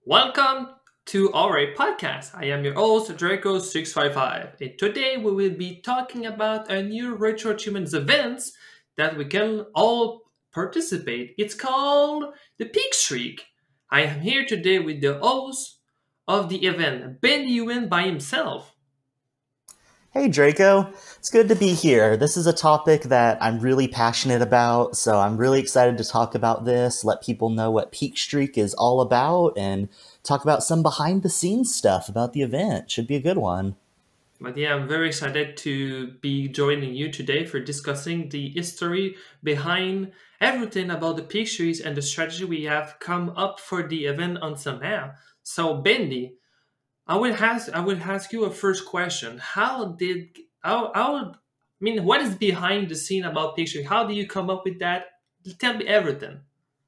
Welcome to our podcast. I am your host, Draco655, and today we will be talking about a new Retro Achievements events that we can all participate. It's called the Peak Streak. I am here today with the host of the event, Ben Ewan by himself. Hey Draco, it's good to be here. This is a topic that I'm really passionate about, so I'm really excited to talk about this, let people know what Peak Streak is all about, and talk about some behind the scenes stuff about the event. Should be a good one. But yeah, I'm very excited to be joining you today for discussing the history behind everything about the pictures and the strategy we have come up for the event until now. So, Bendy, I will ask you a first question. What is behind the scene about pictures? How do you come up with that? Tell me everything.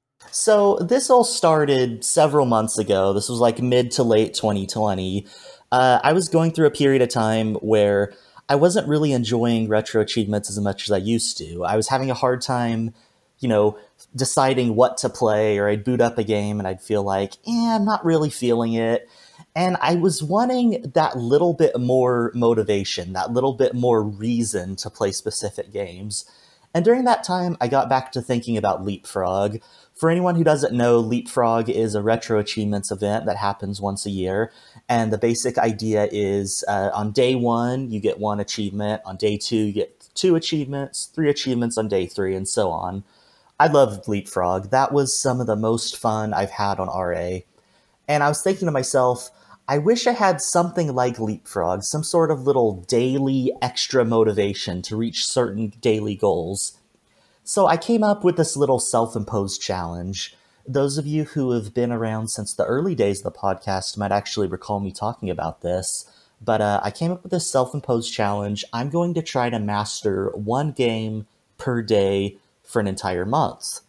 So, this all started several months ago. This was like mid to late 2020. I was going through a period of time where I wasn't really enjoying retro achievements as much as I used to. I was having a hard time, you know, deciding what to play, or I'd boot up a game and I'd feel like, I'm not really feeling it. And I was wanting that little bit more motivation, that little bit more reason to play specific games. And during that time, I got back to thinking about Leapfrog. For anyone who doesn't know, Leapfrog is a retro achievements event that happens once a year. And the basic idea is on day one, you get one achievement. On day two, you get two achievements, three achievements on day three, and so on. I loved Leapfrog. That was some of the most fun I've had on RA. And I was thinking to myself, I wish I had something like Leapfrog, some sort of little daily extra motivation to reach certain daily goals. So I came up with this little self imposed challenge. Those of you who have been around since the early days of the podcast might actually recall me talking about this. But I came up with this self imposed challenge. I'm going to try to master one game per day for an entire month.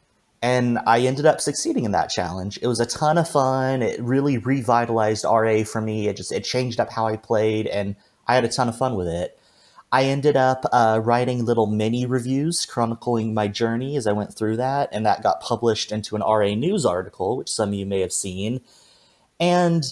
And I ended up succeeding in that challenge. It was a ton of fun. It really revitalized RA for me. It changed up how I played, and I had a ton of fun with it. I ended up writing little mini reviews chronicling my journey as I went through that, and that got published into an RA news article, which some of you may have seen. And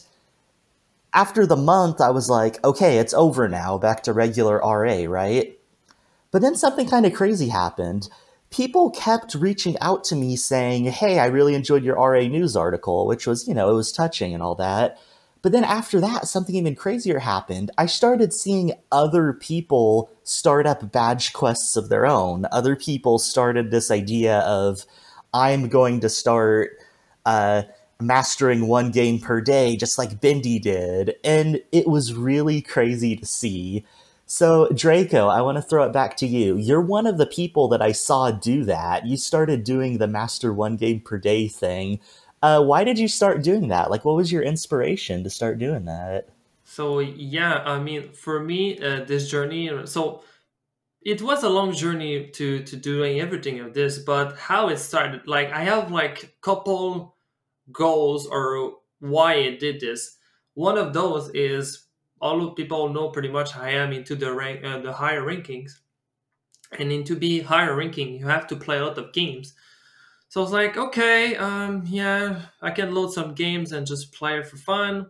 after the month, I was like, okay, it's over now, back to regular RA, right? But then something kind of crazy happened. People kept reaching out to me saying, hey, I really enjoyed your RA news article, which was, it was touching and all that. But then after that, something even crazier happened. I started seeing other people start up badge quests of their own. Other people started this idea of, I'm going to start uh, mastering one game per day, just like Bendy did. And it was really crazy to see. So, Draco, I want to throw it back to you. You're one of the people that I saw do that. You started doing the master one game per day thing. Why did you start doing that? Like, what was your inspiration to start doing that? So yeah, for me, this journey. So it was a long journey to doing everything of this, but how it started, like I have like couple goals or why I did this. One of those is all of people know pretty much I am into the higher rankings, and into be higher ranking, you have to play a lot of games. So I was like, okay, yeah, I can load some games and just play it for fun.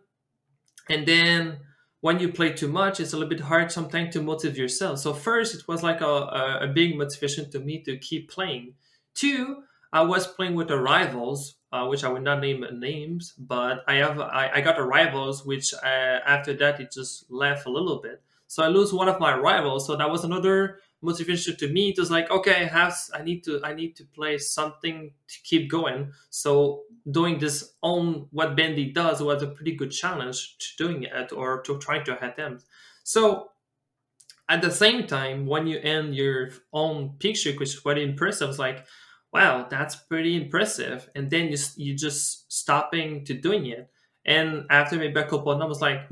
And then when you play too much, it's a little bit hard sometimes to motivate yourself. So first, it was like a big motivation to me to keep playing. Two, I was playing with the rivals, which I will not name names, but I got a rivals, which after that it just left a little bit. So I lose one of my rivals, so that was another motivation to me. It was like, okay, I need to play something to keep going. So doing this on what Bendy does was a pretty good challenge to doing it or to trying to attempt. So at the same time, when you end your own picture, which is very impressive, it's like, wow, that's pretty impressive. And then you just stopping to doing it. And after maybe a couple of numbers, like,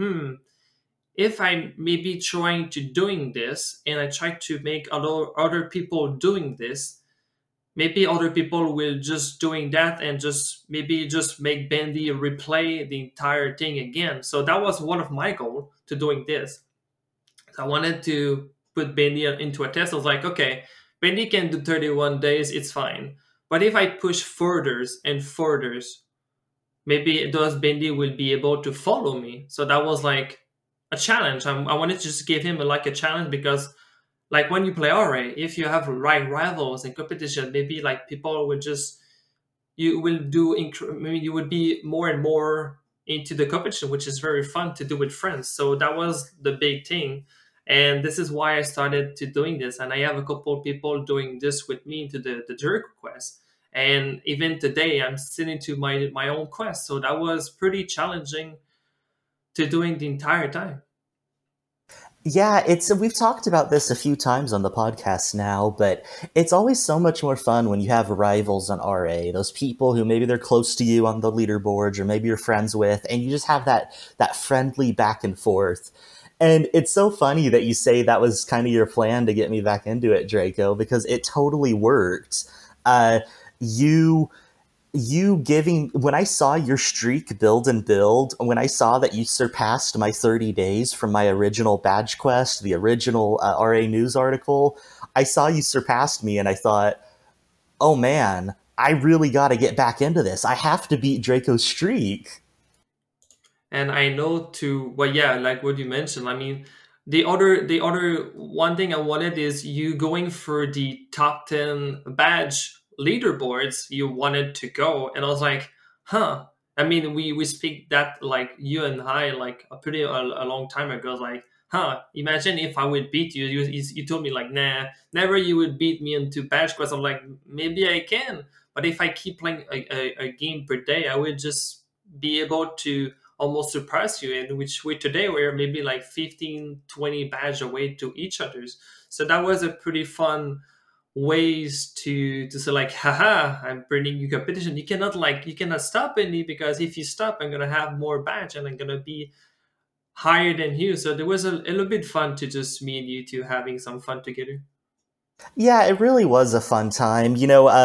if I maybe trying to doing this and I try to make other people doing this, maybe other people will just doing that and just make Bendy replay the entire thing again. So that was one of my goal to doing this. So I wanted to put Bendy into a test. I was like, okay, Bendy can do 31 days, it's fine. But if I push furthers and furthers, maybe those Bendy will be able to follow me. So that was like a challenge. I wanted to just give him like a challenge because like when you play RA, if you have right rivals in competition, maybe like people will just you will do maybe you would be more and more into the competition, which is very fun to do with friends. So that was the big thing, and this is why I started to doing this. And I have a couple of people doing this with me into the Jericho quest. And even today, I'm still into my own quest. So that was pretty challenging to doing the entire time. Yeah, it's we've talked about this a few times on the podcast now, but it's always so much more fun when you have rivals on RA, those people who maybe they're close to you on the leaderboards or maybe you're friends with, and you just have that friendly back and forth. And it's so funny that you say that was kind of your plan to get me back into it, Draco, because it totally worked. Uh, you you giving when I saw your streak build and build, when I saw that you surpassed my 30 days from my original badge quest, the original RA news article, I saw you surpassed me and I thought, oh man, I really got to get back into this. I have to beat Draco's streak. And I know to well, yeah, like what you mentioned. I mean, the other one thing I wanted is you going for the top 10 badge leaderboards. You wanted to go, and I was like, huh. I mean, we speak that like you and I like a long time ago. Like, huh? Imagine if I would beat you. You told me like, nah, never. You would beat me into badge quest. I'm like, maybe I can, but if I keep playing a game per day, I would just be able to almost surpass you, in which we today we're maybe like 15-20 badge away to each other's. So that was a pretty fun ways to say like, haha, I'm bringing you competition. You cannot stop me, because if you stop, I'm gonna have more badge and I'm gonna be higher than you. So there was a little bit fun to just me and you two having some fun together. Yeah, it really was a fun time.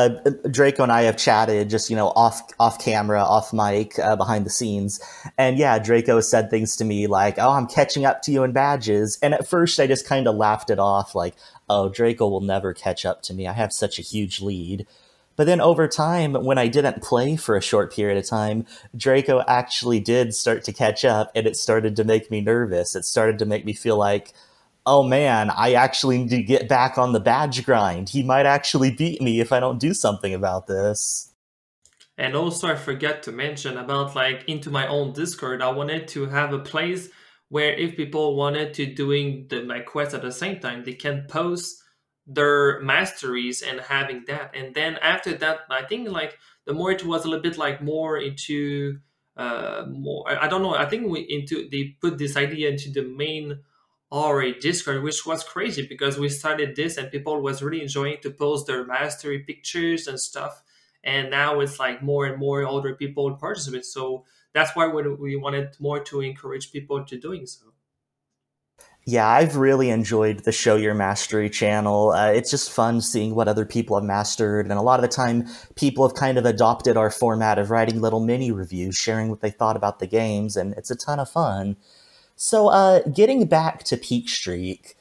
Draco and I have chatted just, off camera, off mic, behind the scenes. And yeah, Draco said things to me like, oh, I'm catching up to you in badges. And at first I just kind of laughed it off like, oh, Draco will never catch up to me. I have such a huge lead. But then over time, when I didn't play for a short period of time, Draco actually did start to catch up, and it started to make me nervous. It started to make me feel like, oh man, I actually need to get back on the badge grind. He might actually beat me if I don't do something about this. And also, I forgot to mention about like into my own Discord. I wanted to have a place where if people wanted to doing my quest at the same time, they can post their masteries and having that. And then after that, I think like the more it was a little bit like more into more. I don't know. I think we into they put this idea into the main RA Discord, which was crazy because we started this and people was really enjoying to post their mastery pictures and stuff, and now it's like more and more older people participate. So that's why we wanted more to encourage people to doing so. Yeah, I've really enjoyed the Show Your Mastery channel. It's just fun seeing what other people have mastered, and a lot of the time, people have kind of adopted our format of writing little mini reviews, sharing what they thought about the games, and it's a ton of fun. So, getting back to Peak Streak,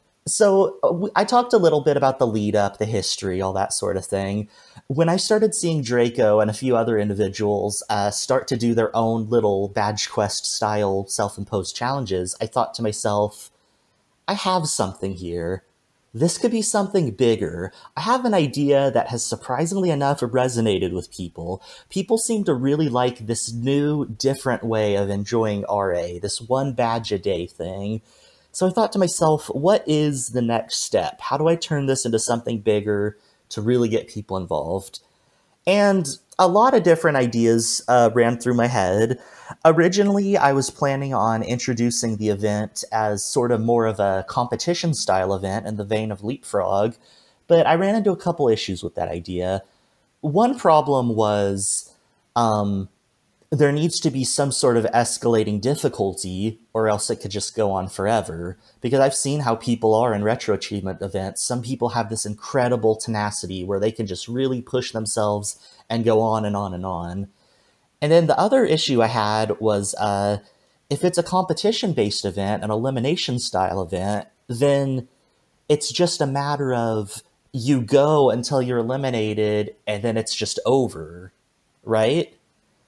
I talked a little bit about the lead up, the history, all that sort of thing. When I started seeing Draco and a few other individuals start to do their own little badge quest style self imposed challenges, I thought to myself, I have something here. This could be something bigger. I have an idea that has surprisingly enough resonated with people. People seem to really like this new, different way of enjoying RA, this one badge a day thing. So I thought to myself, what is the next step? How do I turn this into something bigger to really get people involved? And a lot of different ideas ran through my head. Originally, I was planning on introducing the event as sort of more of a competition style event in the vein of Leapfrog, but I ran into a couple issues with that idea. One problem was um, there needs to be some sort of escalating difficulty, or else it could just go on forever. Because I've seen how people are in retro achievement events. Some people have this incredible tenacity where they can just really push themselves and go on and on and on. And then the other issue I had was if it's a competition based event, an elimination style event, then it's just a matter of you go until you're eliminated and then it's just over, right?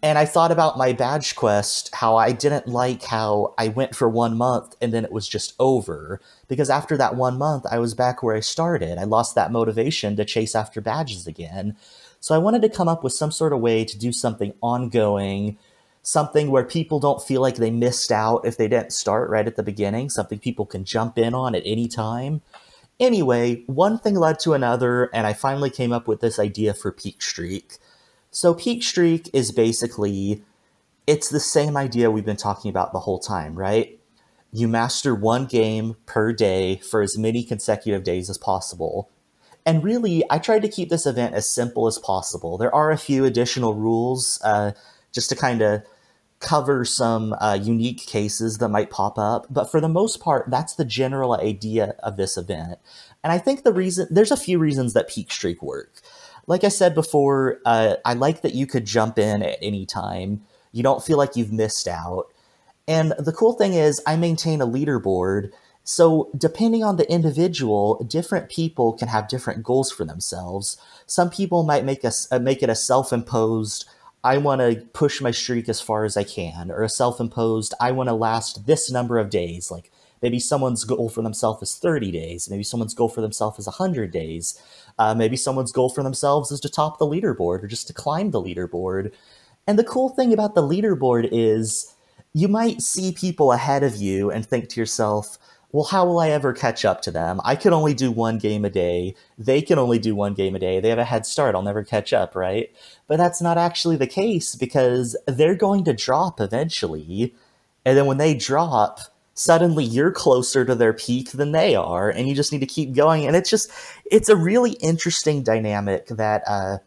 And I thought about my badge quest, how I didn't like how I went for 1 month and then it was just over. Because after that 1 month, I was back where I started. I lost that motivation to chase after badges again. So I wanted to come up with some sort of way to do something ongoing, something where people don't feel like they missed out if they didn't start right at the beginning, something people can jump in on at any time. Anyway, one thing led to another, and I finally came up with this idea for Peak Streak. So Peak Streak is basically it's the same idea we've been talking about the whole time, right? You master one game per day for as many consecutive days as possible. And really, I tried to keep this event as simple as possible. There are a few additional rules just to kind of cover some unique cases that might pop up. But for the most part, that's the general idea of this event. And I think there's a few reasons that Peak Streak work. Like I said before, I like that you could jump in at any time. You don't feel like you've missed out. And the cool thing is, I maintain a leaderboard. So, depending on the individual, different people can have different goals for themselves. Some people might make it a self-imposed, I want to push my streak as far as I can, or a self-imposed, I want to last this number of days. Like maybe someone's goal for themselves is 30 days. Maybe someone's goal for themselves is 100 days. Maybe someone's goal for themselves is to top the leaderboard or just to climb the leaderboard. And the cool thing about the leaderboard is you might see people ahead of you and think to yourself, well, how will I ever catch up to them? I can only do one game a day. They can only do one game a day. They have a head start. I'll never catch up, right? But that's not actually the case because they're going to drop eventually. And then when they drop, suddenly you're closer to their peak than they are. And you just need to keep going. And it's a really interesting dynamic that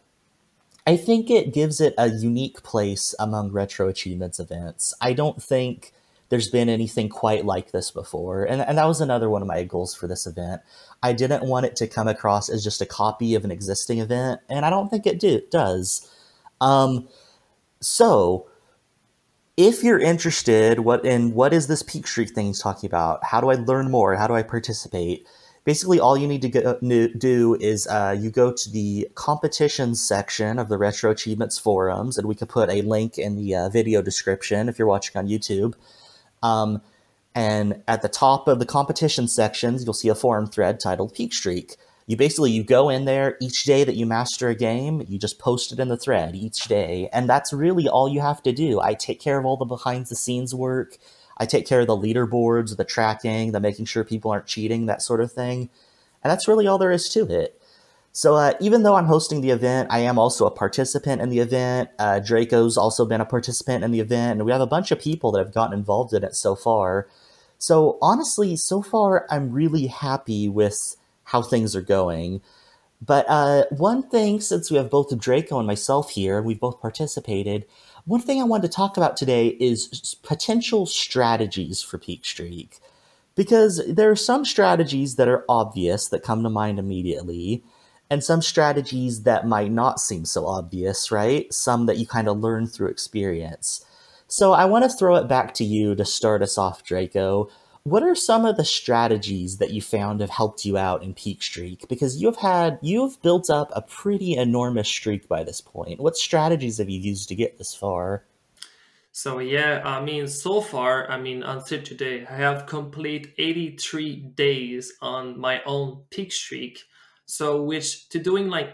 I think it gives it a unique place among Retro Achievements events. I don't think there's been anything quite like this before. And that was another one of my goals for this event. I didn't want it to come across as just a copy of an existing event, and I don't think does. Um, so, if you're interested what is this Peak Streak thing he's talking about, how do I learn more, how do I participate, basically all you need to do is you go to the competitions section of the Retro Achievements forums, and we could put a link in the video description if you're watching on YouTube. Um, and at the top of the competition sections, you'll see a forum thread titled Peak Streak. You go in there each day that you master a game, you just post it in the thread each day, and that's really all you have to do. I take care of all the behind the scenes work. I take care of the leaderboards, the tracking, the making sure people aren't cheating, that sort of thing. And that's really all there is to it. So even though I'm hosting the event, I am also a participant in the event. Draco's also been a participant in the event, and we have a bunch of people that have gotten involved in it so far. So honestly, so far, I'm really happy with how things are going. But one thing, since we have both Draco and myself here, and we've both participated, one thing I wanted to talk about today is potential strategies for Peak Streak. Because there are some strategies that are obvious that come to mind immediately, and some strategies that might not seem so obvious, right? Some that you kind of learn through experience. So I want to throw it back to you to start us off, Draco. What are some of the strategies that you found have helped you out in Peak Streak? Because you've built up a pretty enormous streak by this point. What strategies have you used to get this far? So yeah, I mean, so far, I mean, until today, I have complete 83 days on my own peak streak. So which to doing like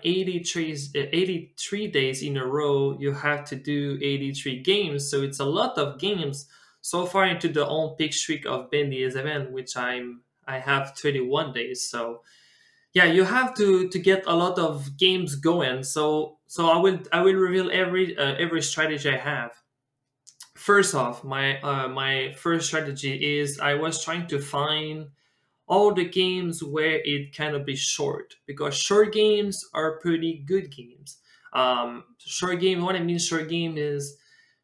83 days in a row, you have to do 83 games. So it's a lot of games so far into the own peak streak of Bendy's event, which I have 21 days. So yeah, you have to get a lot of games going. So I will reveal every strategy I have. First off, my first strategy is I was trying to find all the games where it cannot be short because short games are pretty good games. Short game, what I mean short game is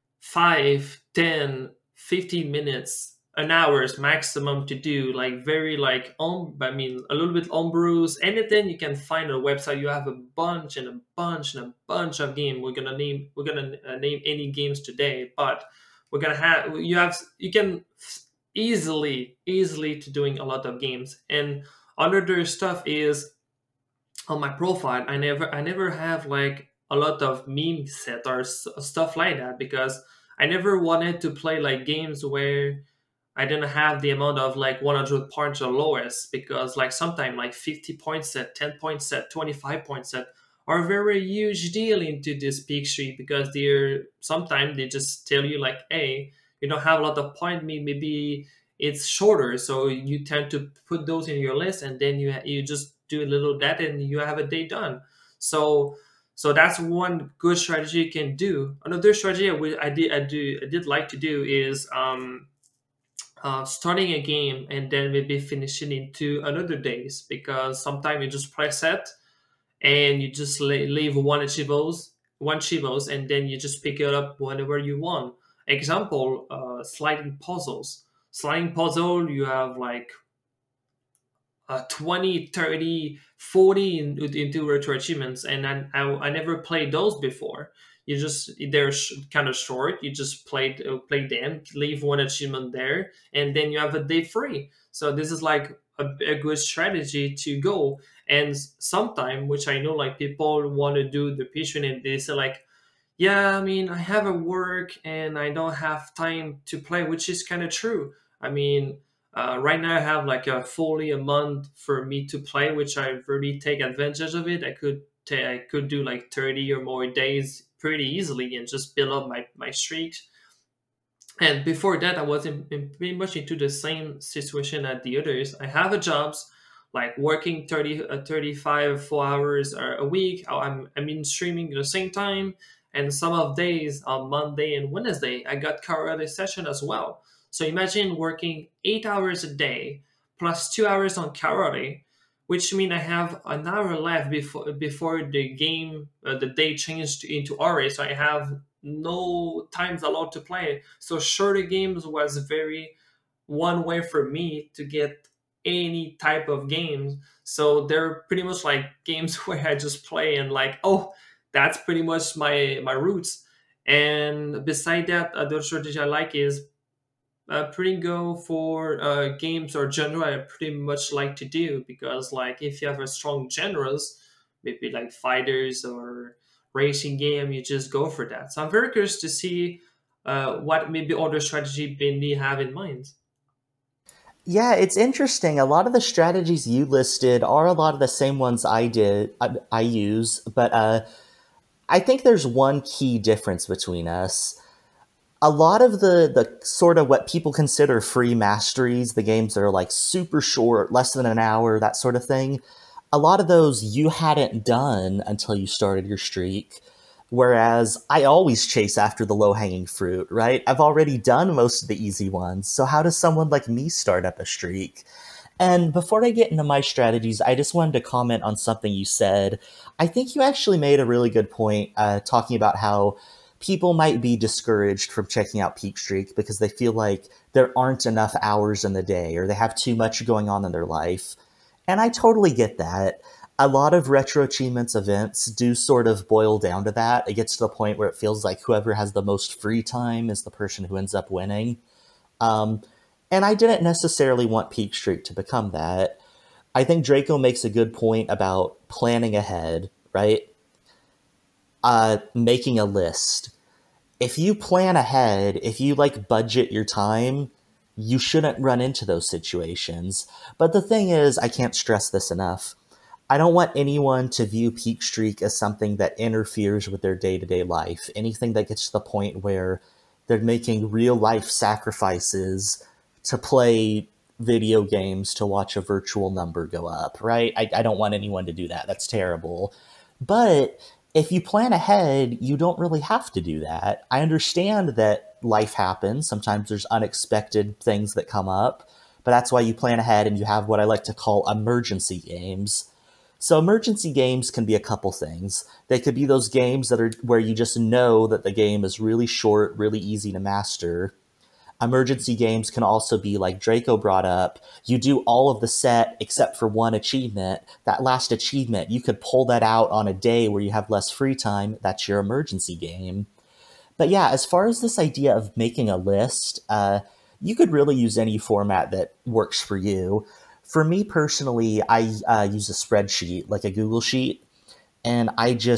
5, 10, 15 minutes, an hour's maximum to do, like very like I mean a little bit homebrews, anything you can find on a website. You have a bunch and a bunch and a bunch of games. We're gonna name any games today, but we're gonna have you can easily to doing a lot of games. And another stuff is on my profile, I never have like a lot of meme set or stuff like that, because I never wanted to play like games where I didn't have the amount of like 100 points or lowest, because like sometimes like 50 point set, 10 point set, 25 point set are very huge deal into this peak streak, because they're sometimes they just tell you like, hey, you don't have a lot of point, maybe it's shorter, so you tend to put those in your list, and then you just do a little that and you have a day done. So that's one good strategy you can do. Another strategy I did like to do is starting a game and then maybe finishing into another days, because sometimes you just press set and you just leave one chivos, and then you just pick it up whenever you want. Example, sliding puzzles. Sliding puzzle, you have like 20, 30, 40 into retro achievements, and I never played those before. You just they're kind of short. You just play them, leave one achievement there, and then you have a day free. So this is like a good strategy to go. And sometime, which I know like people want to do the pitching, and they say like, yeah, I mean, I have a work and I don't have time to play, which is kind of true. I mean, right now I have like a fully a month for me to play, which I really take advantage of it. I could do like 30 or more days pretty easily and just build up my streaks. And before that, I was in pretty much into the same situation as the others. I have a jobs like working 30, 35, 4 hours a week. I'm in streaming at the same time. And some of days on Monday and Wednesday, I got karate session as well. So imagine working 8 hours a day plus 2 hours on karate, which means I have an hour left before the game, the day changed into RA. So I have no times allowed to play. So shorter games was very one way for me to get any type of games. So they're pretty much like games where I just play and like, oh, that's pretty much my roots. And beside that, the strategy I like is pretty go for games or genre I pretty much like to do, because like if you have a strong genres, maybe like fighters or racing game, you just go for that. So I'm very curious to see what maybe other strategy Bindi have in mind. Yeah, it's interesting. A lot of the strategies you listed are a lot of the same ones I use, but I think there's one key difference between us. A lot of the sort of what people consider free masteries, the games that are like super short, less than an hour, that sort of thing, a lot of those you hadn't done until you started your streak. Whereas I always chase after the low hanging fruit, right? I've already done most of the easy ones. So how does someone like me start up a streak? And before I get into my strategies, I just wanted to comment on something you said. I think you actually made a really good point talking about how people might be discouraged from checking out Peak Streak because they feel like there aren't enough hours in the day or they have too much going on in their life. And I totally get that. A lot of Retro Achievements events do sort of boil down to that. It gets to the point where it feels like whoever has the most free time is the person who ends up winning. Um, and I didn't necessarily want Peak Streak to become that. I think Draco makes a good point about planning ahead, right? Making a list. If you plan ahead, if you like budget your time, you shouldn't run into those situations. But the thing is, I can't stress this enough. I don't want anyone to view Peak Streak as something that interferes with their day-to-day life. Anything that gets to the point where they're making real life sacrifices to play video games to watch a virtual number go up, right? I don't want anyone to do that. That's terrible. But if you plan ahead, you don't really have to do that. I understand that life happens. Sometimes there's unexpected things that come up, but that's why you plan ahead and you have what I like to call emergency games. So emergency games can be a couple things. They could be those games that are where you just know that the game is really short, really easy to master. Emergency games can also be like Draco brought up. You do all of the set except for one achievement. That last achievement, you could pull that out on a day where you have less free time. That's your emergency game. But yeah, as far as this idea of making a list, you could really use any format that works for you. For me personally, I use a spreadsheet, like a Google Sheet, and I just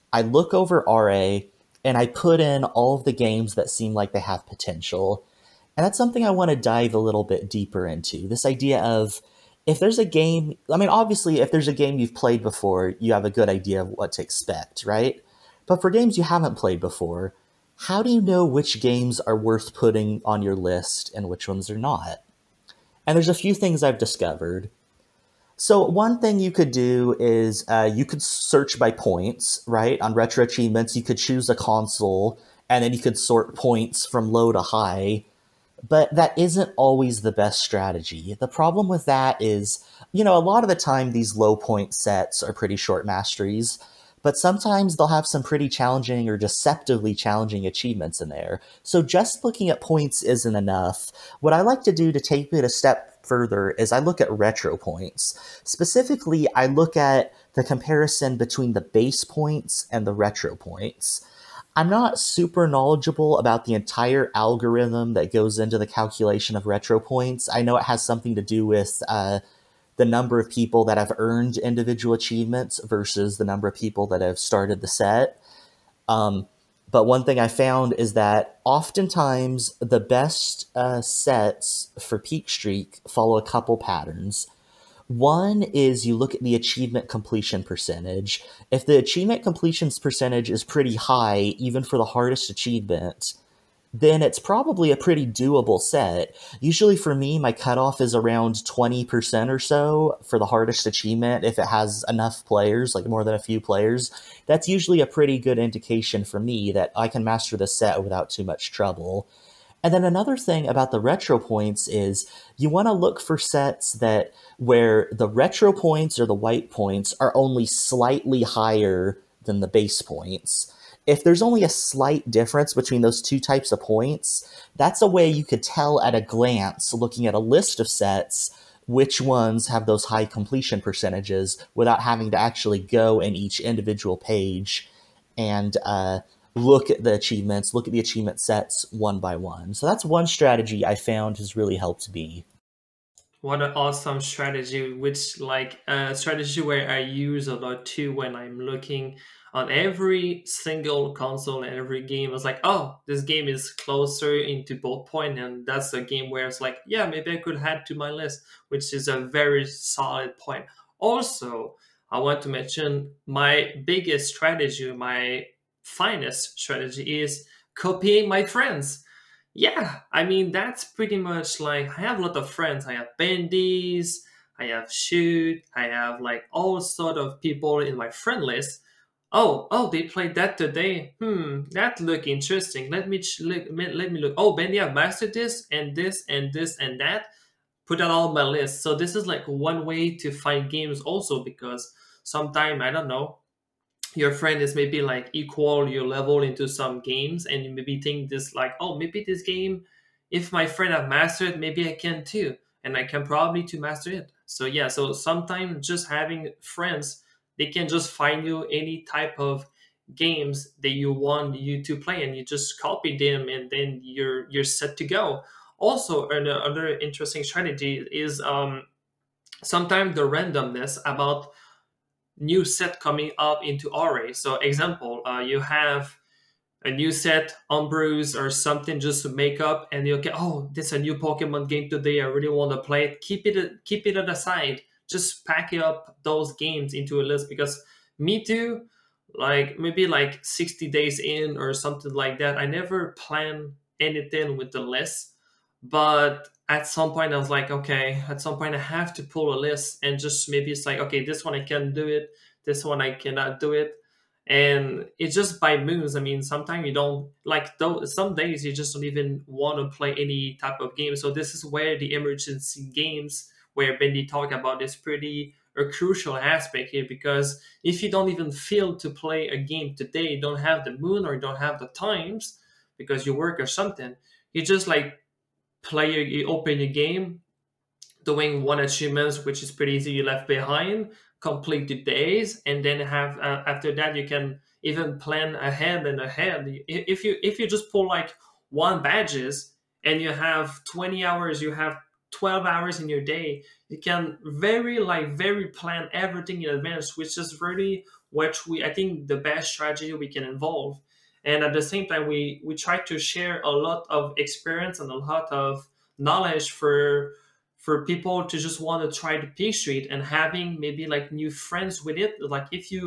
I look over RA and I put in all of the games that seem like they have potential. And that's something I want to dive a little bit deeper into. This idea of if there's a game, I mean, obviously, if there's a game you've played before, you have a good idea of what to expect, right? But for games you haven't played before, how do you know which games are worth putting on your list and which ones are not? And there's a few things I've discovered. So one thing you could do is you could search by points, right? On retro achievements, you could choose a console, and then you could sort points from low to high. But that isn't always the best strategy. The problem with that is, a lot of the time these low point sets are pretty short masteries, but sometimes they'll have some pretty challenging or deceptively challenging achievements in there. So just looking at points isn't enough. What I like to do to take it a step further is I look at retro points. Specifically, I look at the comparison between the base points and the retro points. I'm not super knowledgeable about the entire algorithm that goes into the calculation of retro points. I know it has something to do with the number of people that have earned individual achievements versus the number of people that have started the set. But one thing I found is that oftentimes the best sets for Peak Streak follow a couple patterns. One is you look at the achievement completion percentage. If the achievement completion percentage is pretty high, even for the hardest achievement, then it's probably a pretty doable set. Usually for me, my cutoff is around 20% or so for the hardest achievement. If it has enough players, like more than a few players, that's usually a pretty good indication for me that I can master the set without too much trouble. And then another thing about the retro points is you want to look for sets that where the retro points or the white points are only slightly higher than the base points. If there's only a slight difference between those two types of points, that's a way you could tell at a glance, looking at a list of sets, which ones have those high completion percentages without having to actually go in each individual page and look at the achievements, look at the achievement sets one by one. So that's one strategy I found has really helped me. What an awesome strategy, which like a strategy where I use a lot too when I'm looking on every single console and every game. I was like, oh, this game is closer into both point, and that's a game where it's like, yeah, maybe I could add to my list, which is a very solid point. Also, I want to mention my biggest strategy, my finest strategy is copying my friends. Yeah, I mean that's pretty much like I have a lot of friends. I have bandies, I have shoot, I have like all sort of people in my friend list. Oh, they played that today. That look interesting. Let me look. Oh, Bendy, I've mastered this and this and this and that. Put that all on my list. So this is like one way to find games also because sometime I don't know your friend is maybe like equal your level into some games and you maybe think this like, oh, maybe this game, if my friend have mastered, maybe I can too, and I can probably to master it. So yeah, so sometimes just having friends, they can just find you any type of games that you want you to play and you just copy them and then you're set to go. Also another interesting strategy is sometimes the randomness about new set coming up into RA. So example, you have a new set, Umbrews or something just to make up, and you get, oh, this is a new Pokemon game today. I really want to play it. Keep it at the side. Just pack up those games into a list because me too. Like maybe like 60 days in or something like that. I never plan anything with the list, but at some point I was like, okay, at some point I have to pull a list and just maybe it's like, okay, this one I can do it, this one I cannot do it, and it's just by moves. I mean, sometimes you don't like though. Some days you just don't even want to play any type of game. So this is where the emergency games, where Bendy talked about, is pretty a crucial aspect here because if you don't even feel to play a game today, you don't have the moon or you don't have the times because you work or something, you just like you open your game, doing one achievements, which is pretty easy. You left behind, complete the days, and then have after that you can even plan ahead and ahead. If you just pull like one badges and you have 20 hours, you have 12 hours in your day, you can very plan everything in advance, which is really which I think the best strategy we can involve. And at the same time, we try to share a lot of experience and a lot of knowledge for people to just want to try the Peak Street and having maybe like new friends with it. Like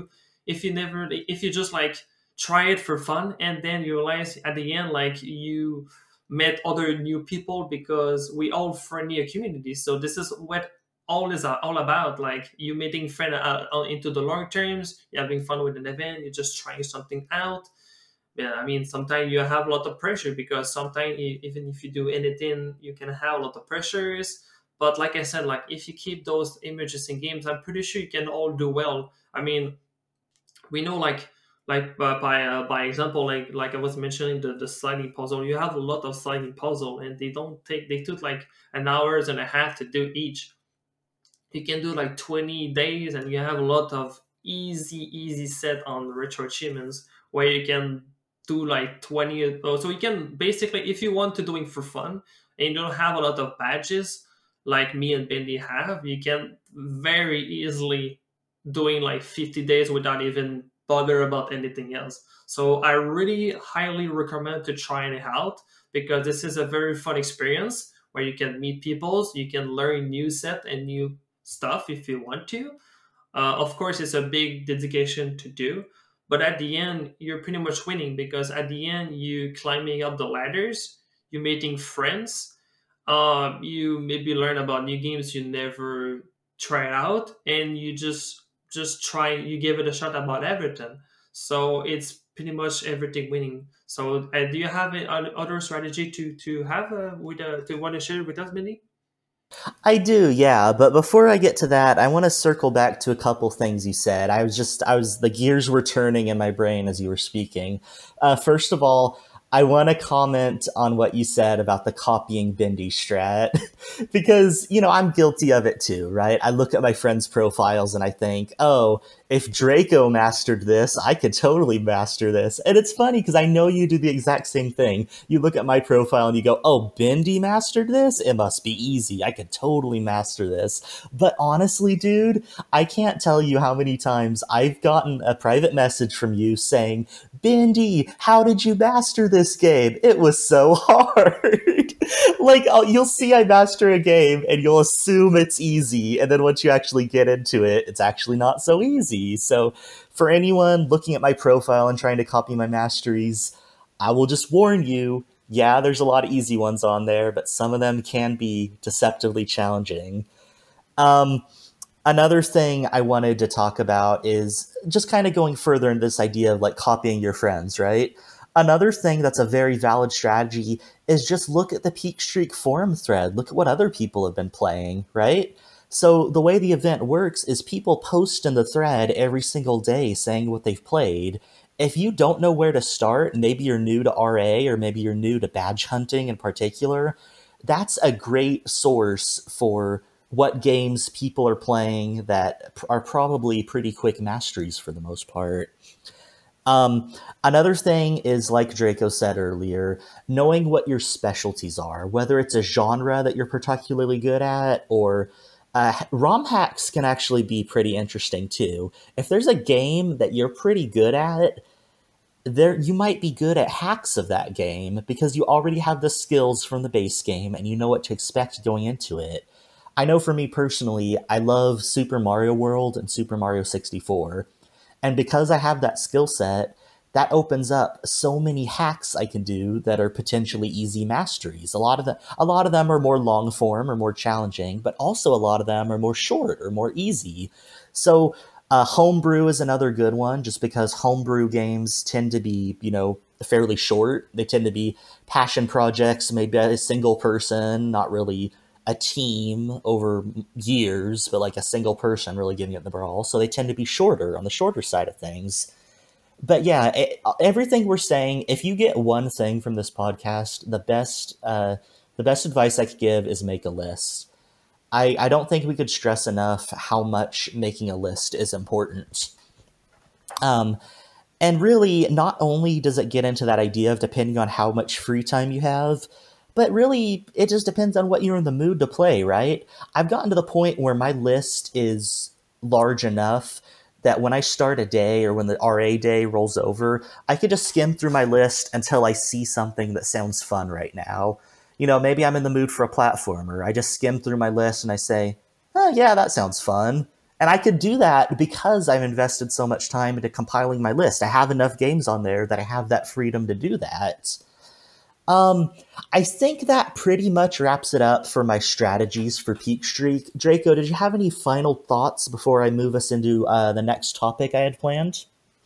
if you just like try it for fun and then you realize at the end like you met other new people because we all friendly a community. So this is what all is all about. Like you meeting friends into the long terms, you're having fun with an event, you're just trying something out. Yeah, I mean, sometimes you have a lot of pressure because sometimes even if you do anything, you can have a lot of pressures. But like I said, like if you keep those images in games, I'm pretty sure you can all do well. I mean, we know by example, like I was mentioning the sliding puzzle, you have a lot of sliding puzzle and they took like an hours and a half to do each. You can do like 20 days and you have a lot of easy set on retro achievements where you can do like 20 so you can basically, if you want to do it for fun and you don't have a lot of badges like me and Bendy have, you can very easily doing like 50 days without even bother about anything else. So I really highly recommend to try it out because this is a very fun experience where you can meet people, you can learn new set and new stuff if you want to. Of course, it's a big dedication to do, but at the end, you're pretty much winning because at the end, you climbing up the ladders, you're meeting friends, you maybe learn about new games you never tried out, and you just try, you give it a shot about everything. So it's pretty much everything winning. So, do you have other strategy to have with to want to share with us, Minnie? I do, yeah. But before I get to that, I want to circle back to a couple things you said. The gears were turning in my brain as you were speaking. First of all, I want to comment on what you said about the copying Bendy strat because, I'm guilty of it too, right? I look at my friends' profiles and I think, oh, if Draco mastered this, I could totally master this. And it's funny because I know you do the exact same thing. You look at my profile and you go, oh, Bendy mastered this? It must be easy. I could totally master this. But honestly, dude, I can't tell you how many times I've gotten a private message from you saying, Bendy, how did you master this game? It was so hard. Like, you'll see I master a game and you'll assume it's easy. And then once you actually get into it, it's actually not so easy. So, for anyone looking at my profile and trying to copy my masteries, I will just warn you, yeah, there's a lot of easy ones on there, but some of them can be deceptively challenging. Um, Another thing I wanted to talk about is just kind of going further into this idea of like copying your friends, right? Another thing that's a very valid strategy is just look at the Peak Streak forum thread. Look at what other people have been playing, right? So the way the event works is people post in the thread every single day saying what they've played. If you don't know where to start, maybe you're new to RA or maybe you're new to badge hunting in particular, that's a great source for what games people are playing that are probably pretty quick masteries for the most part. Another thing is, like Draco said earlier, knowing what your specialties are, whether it's a genre that you're particularly good at, or ROM hacks can actually be pretty interesting too. If there's a game that you're pretty good at, there you might be good at hacks of that game because you already have the skills from the base game and you know what to expect going into it. I know for me personally, I love Super Mario World and Super Mario 64. And because I have that skill set, that opens up so many hacks I can do that are potentially easy masteries. A lot of them are more long form or more challenging, but also a lot of them are more short or more easy. So homebrew is another good one, just because homebrew games tend to be, fairly short. They tend to be passion projects, maybe a single person, not really a team over years, but like a single person really giving it the brawl. So they tend to be shorter, on the shorter side of things. But yeah, everything we're saying, if you get one thing from this podcast, the best advice I could give is make a list. I don't think we could stress enough how much making a list is important. Um, and really, not only does it get into that idea of depending on how much free time you have, but really, it just depends on what you're in the mood to play, right? I've gotten to the point where my list is large enough that when I start a day or when the RA day rolls over, I could just skim through my list until I see something that sounds fun right now. Maybe I'm in the mood for a platformer. I just skim through my list and I say, oh, yeah, that sounds fun. And I could do that because I've invested so much time into compiling my list. I have enough games on there that I have that freedom to do that. Um, I think that pretty much wraps it up for my strategies for Peak Streak. Draco, did you have any final thoughts before I move us into the next topic I had planned?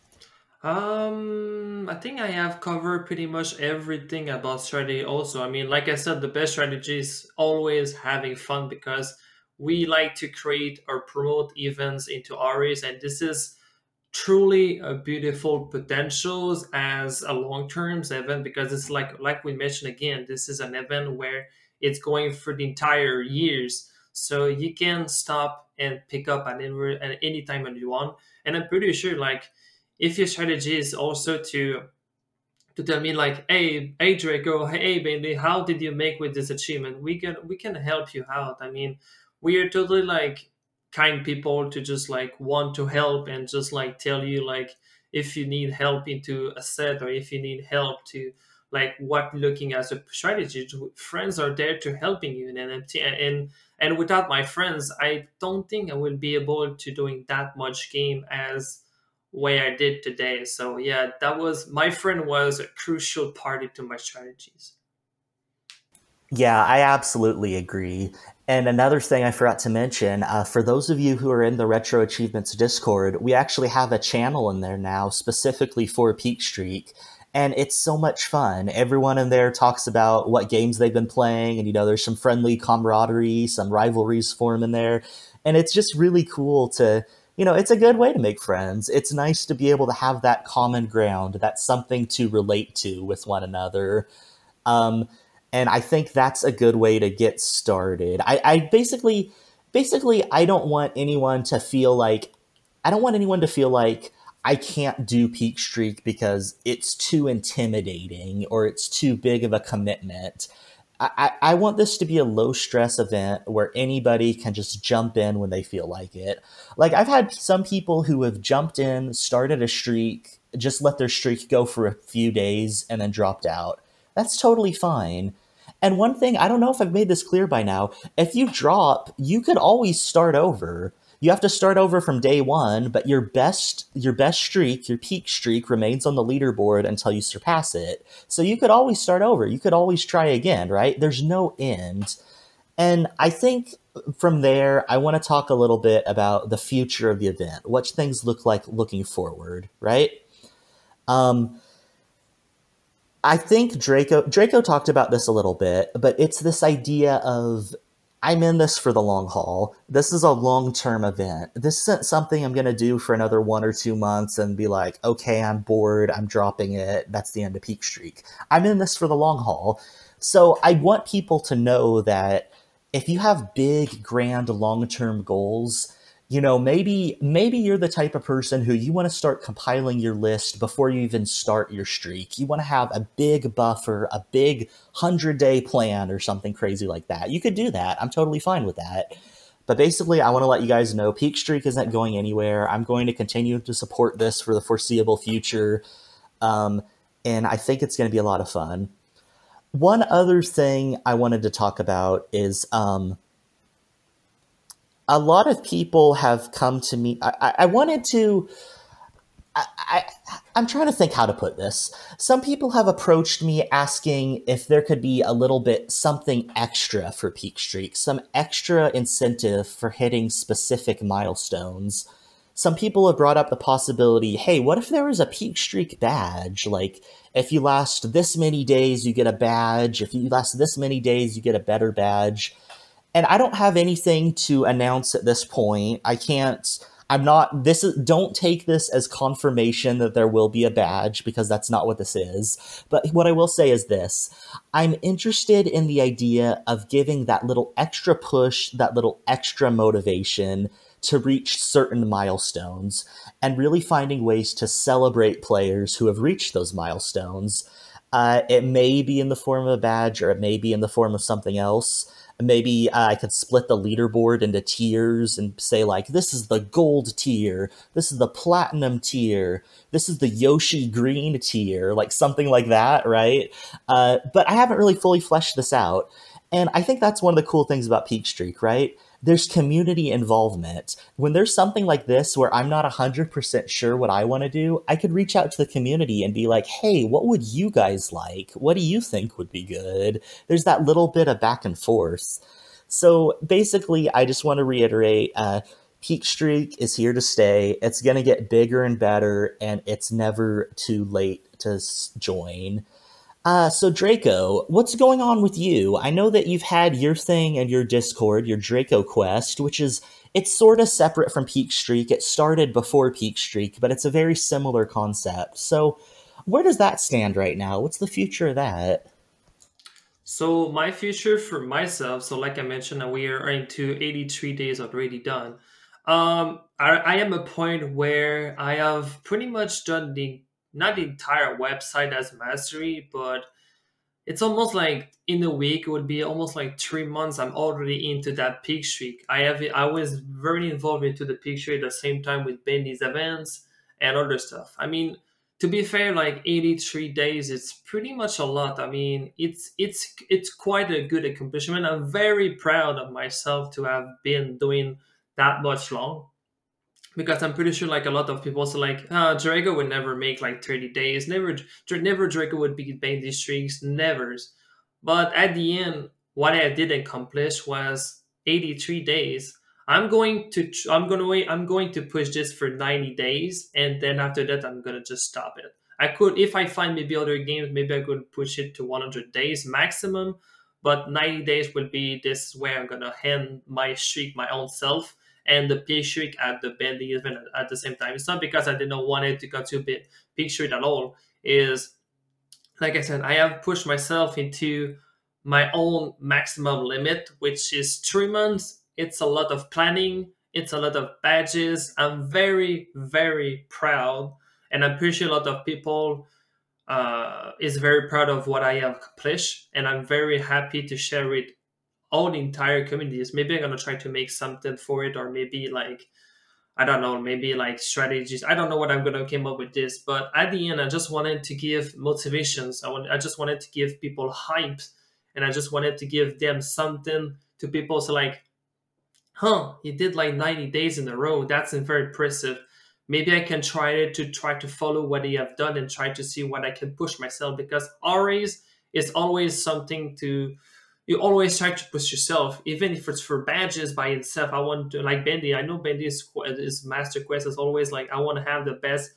I think I have covered pretty much everything about strategy also. I mean, like I said, the best strategy is always having fun because we like to create or promote events into RAs, and this is truly a beautiful potentials as a long-term event because it's like we mentioned again, this is an event where it's going for the entire years. So you can stop and pick up at any time that you want. And I'm pretty sure like if your strategy is also to tell me like, hey Draco, hey baby, how did you make with this achievement? We can help you out. I mean, we are totally like kind people to just like want to help and just like tell you like if you need help into a set or if you need help to like what looking as a strategy. Friends are there to helping you in NFT, and without my friends, I don't think I will be able to doing that much game as way I did today. So yeah, that was my friend was a crucial party to my strategies. Yeah, I absolutely agree. And another thing I forgot to mention, for those of you who are in the Retro Achievements Discord, we actually have a channel in there now specifically for Peak Streak. And it's so much fun. Everyone in there talks about what games they've been playing, and there's some friendly camaraderie, some rivalries form in there. And it's just really cool it's a good way to make friends. It's nice to be able to have that common ground, that's something to relate to with one another. Um, and I think that's a good way to get started. I basically I don't want anyone to feel like I can't do Peak Streak because it's too intimidating or it's too big of a commitment. I want this to be a low stress event where anybody can just jump in when they feel like it. Like, I've had some people who have jumped in, started a streak, just let their streak go for a few days, and then dropped out. That's totally fine. And one thing, I don't know if I've made this clear by now, if you drop, you could always start over. You have to start over from day one, but your best streak, your peak streak remains on the leaderboard until you surpass it. So you could always start over. You could always try again, right? There's no end. And I think from there, I want to talk a little bit about the future of the event, what things look like looking forward, right? Um, I think Draco talked about this a little bit, but it's this idea of I'm in this for the long haul. This is a long-term event. This isn't something I'm going to do for another 1 or 2 months and be like, okay, I'm bored, I'm dropping it, that's the end of Peak Streak. I'm in this for the long haul. So I want people to know that if you have big, grand, long-term goals, maybe you're the type of person who you want to start compiling your list before you even start your streak. You want to have a big buffer, a big 100-day plan or something crazy like that. You could do that. I'm totally fine with that. But basically, I want to let you guys know Peak Streak isn't going anywhere. I'm going to continue to support this for the foreseeable future. Um, and I think it's going to be a lot of fun. One other thing I wanted to talk about is a lot of people have come to me. I wanted to. I, I'm trying to think how to put this. Some people have approached me asking if there could be a little bit something extra for Peak Streak, some extra incentive for hitting specific milestones. Some people have brought up the possibility, hey, what if there was a Peak Streak badge? Like, if you last this many days, you get a badge. If you last this many days, you get a better badge. And I don't have anything to announce at this point. I can't. I'm not. Don't take this as confirmation that there will be a badge because that's not what this is. But what I will say is this: I'm interested in the idea of giving that little extra push, that little extra motivation to reach certain milestones, and really finding ways to celebrate players who have reached those milestones. It may be in the form of a badge, or it may be in the form of something else. Maybe I could split the leaderboard into tiers and say, like, this is the gold tier, this is the platinum tier, this is the Yoshi green tier, like something like that, right? But I haven't really fully fleshed this out. And I think that's one of the cool things about Peak Streak, right? There's community involvement. When there's something like this where I'm not 100% sure what I want to do, I could reach out to the community and be like, hey, what would you guys like? What do you think would be good? There's that little bit of back and forth. So basically, I just want to reiterate Peak Streak is here to stay. It's going to get bigger and better, and it's never too late to join. So Draco, what's going on with you? I know that you've had your thing and your Discord, your Draco Quest, which is it's sort of separate from Peak Streak. It started before Peak Streak, but it's a very similar concept. So where does that stand right now? What's the future of that? So my future for myself, so like I mentioned, we are into 83 days already done. I am a point where I have pretty much done the not the entire website as mastery, but it's almost like in a week it would be almost like 3 months. I'm already into that peak streak. I was very involved into the peak streak at the same time with Bendy's events and other stuff. I mean, to be fair, like 83 days, it's pretty much a lot. I mean, it's quite a good accomplishment. I'm very proud of myself to have been doing that much long because I'm pretty sure like a lot of people also like Drago would never make like 30 days. Never Drago would beat Bendy streaks. Never. But at the end, what I did accomplish was 83 days. I'm going to push this for 90 days, and then after that, I'm gonna just stop it. I could, if I find maybe other games, maybe I could push it to 100 days maximum, but 90 days will be this where I'm gonna hand my streak my own self and the peak streak at the Bendy event at the same time. It's not because I didn't want it to go to peak streak at all. Is like I said, I have pushed myself into my own maximum limit, which is 3 months. It's a lot of planning, it's a lot of badges. I'm very, very proud, and I'm pretty sure a lot of people is very proud of what I have accomplished, and I'm very happy to share it all the entire communities. Maybe I'm gonna try to make something for it, or maybe like I don't know, maybe like strategies. I don't know what I'm gonna come up with this, but at the end, I just wanted to give motivations. I just wanted to give people hype, and I just wanted to give them something to people. So like, huh, you did like 90 days in a row. That's very impressive. Maybe I can try it to try to follow what they have done and try to see what I can push myself because RAs is always something to you always try to push yourself, even if it's for badges by itself. I want to like Bendy. I know Bendy's master quest is always like I want to have the best,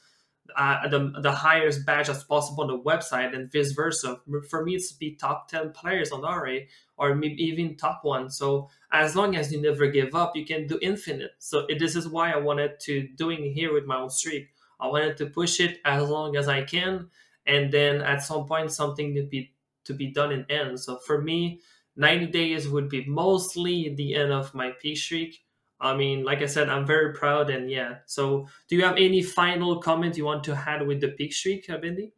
the highest badge as possible on the website, and vice versa. For me, it's to be top 10 players on RA or maybe even top one. So as long as you never give up, you can do infinite. So this is why I wanted to doing here with my own streak. I wanted to push it as long as I can, and then at some point something to be done and end. So for me, 90 days would be mostly the end of my peak streak. I mean, like I said, I'm very proud, and yeah. So, do you have any final comment you want to add with the peak streak, Bindi?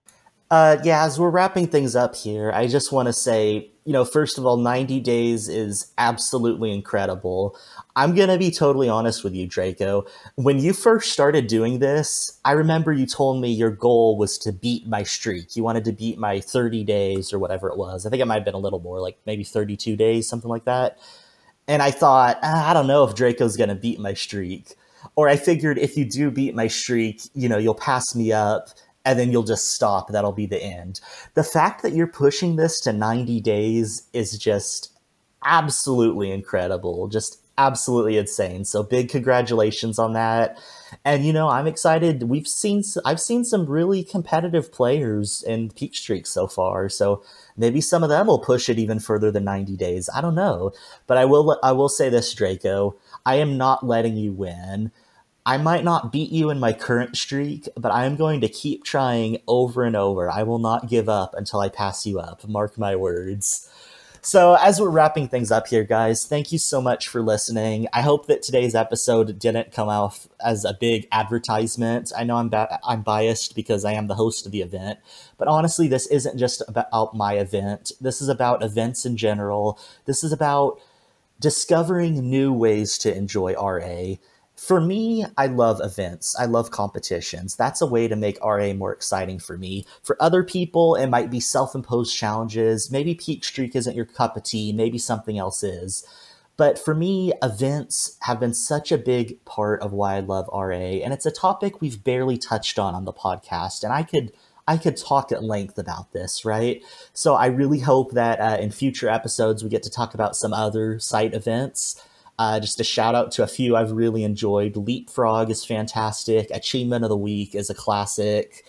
Yeah, as we're wrapping things up here, I just want to say, first of all, 90 days is absolutely incredible. I'm going to be totally honest with you, Draco. When you first started doing this, I remember you told me your goal was to beat my streak. You wanted to beat my 30 days or whatever it was. I think it might have been a little more, like maybe 32 days, something like that. And I thought, I don't know if Draco's going to beat my streak. Or I figured if you do beat my streak, you'll pass me up and then you'll just stop. That'll be the end. The fact that you're pushing this to 90 days is just absolutely incredible. Just absolutely insane. So big congratulations on that. And I'm excited. I've seen some really competitive players in Peak Streak so far. So maybe some of them will push it even further than 90 days. I don't know. But I will say this, Draco. I am not letting you win. I might not beat you in my current streak, but I am going to keep trying over and over. I will not give up until I pass you up. Mark my words. So, as we're wrapping things up here, guys, thank you so much for listening. I hope that today's episode didn't come off as a big advertisement. I know I'm biased because I am the host of the event, but honestly, this isn't just about my event. This is about events in general. This is about discovering new ways to enjoy RA. For me, I love events. I love competitions. That's a way to make RA more exciting for me. For other people, it might be self-imposed challenges. Maybe Peak Streak isn't your cup of tea. Maybe something else is. But for me, events have been such a big part of why I love RA, and it's a topic we've barely touched on the podcast. And I could talk at length about this, right? So I really hope that in future episodes we get to talk about some other site events. Just a shout out to a few I've really enjoyed. Leapfrog is fantastic. Achievement of the Week is a classic.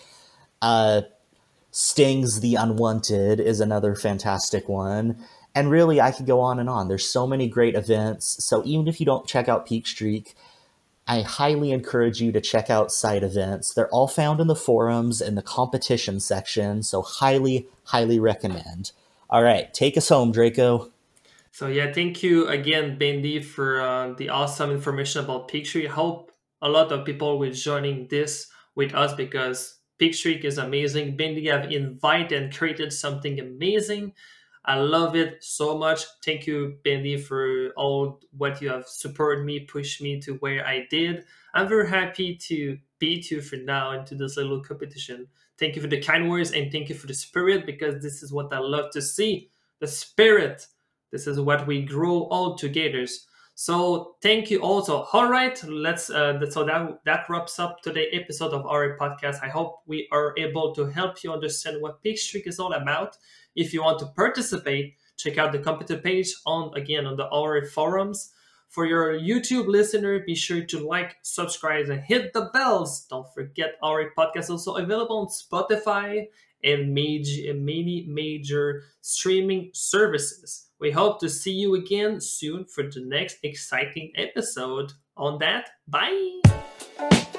Uh, Stings the Unwanted is another fantastic one. And really, I could go on and on. There's so many great events. So even if you don't check out Peak Streak, I highly encourage you to check out site events. They're all found in the forums in the competition section. So highly, highly recommend. All right, take us home, Draco. So yeah, thank you again, Bendy, for the awesome information about Peak Streak. I hope a lot of people will joining this with us because Peak Streak is amazing. Bendy have invited and created something amazing. I love it so much. Thank you, Bendy, for all what you have supported me, pushed me to where I did. I'm very happy to beat you for now into this little competition. Thank you for the kind words and thank you for the spirit because this is what I love to see. The spirit. This is what we grow all together. So thank you also. All right, let's. So that wraps up today's episode of our podcast. I hope we are able to help you understand what Peak Streak is all about. If you want to participate, check out the competitive page on the our forums. For your YouTube listener, be sure to like, subscribe, and hit the bells. Don't forget our podcast also available on Spotify and many major streaming services. We hope to see you again soon for the next exciting episode. On that, bye!